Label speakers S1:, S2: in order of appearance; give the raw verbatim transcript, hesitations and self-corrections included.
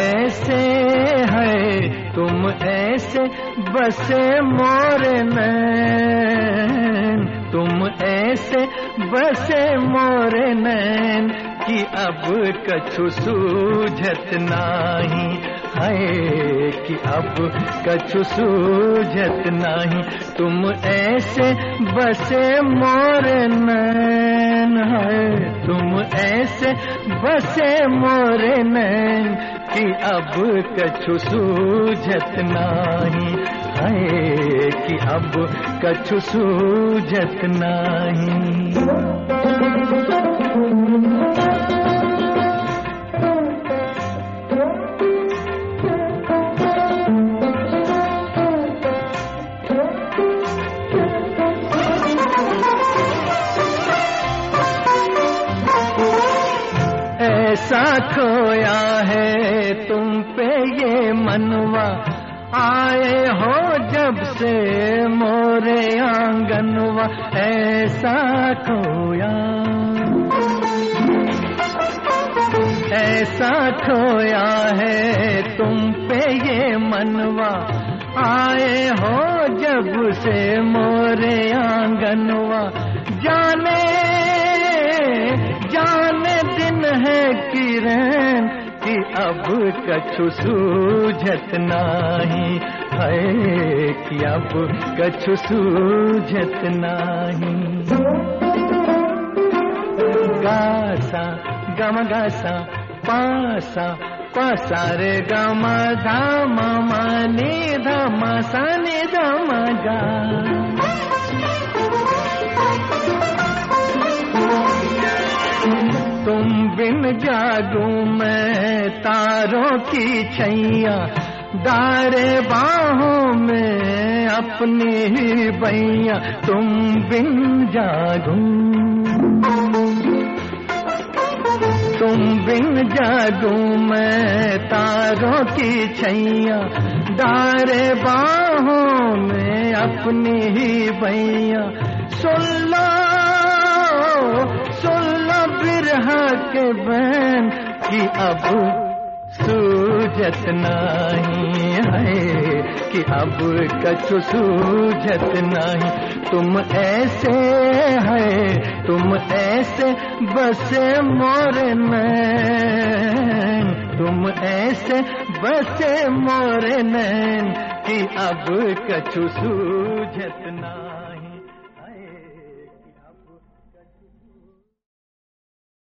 S1: ऐसे है तुम ऐसे बसे मोरे नैन, तुम ऐसे बसे मोरे नैन कि अब कछु सूझत नाही है, कि अब कछु सूझत नाही। तुम ऐसे बसे मोरे नैन है, तुम ऐसे बसे मोरे नैन कि अब कछु सूझत नाही है, कि अब कछु सूझत नाही। ऐसा खोया है तुम पे ये मनवा, आए हो जब से मोरे आंगनवा। ऐसा खोया, ऐसा खोया है तुम पे ये मनवा, आए हो जब से मोरे आंगनवा। जाने जाने दिन है किरण कि अब कछु सूझत नाही है, कि अब कछु सूझत नाही। गासा गम गासा पासा पासा रे गम धाम मानी धम सनि धम गा। तुम बिन जागू मैं तारों की छैया, डारे बाहों में अपनी ही बैया। तुम बिन जागू, तुम बिन जागू मैं तारों की छैया, डारे बाहों में अपनी ही बैया। सुन लो सुन लो बिरहा के बैन कि अब सूझत नाही है, कि अब कछु सूझत नाही। तुम ऐसे है तुम ऐसे बसे मोरे नैन, तुम ऐसे बसे मोरे नैन कि अब कछु सूझत नाही।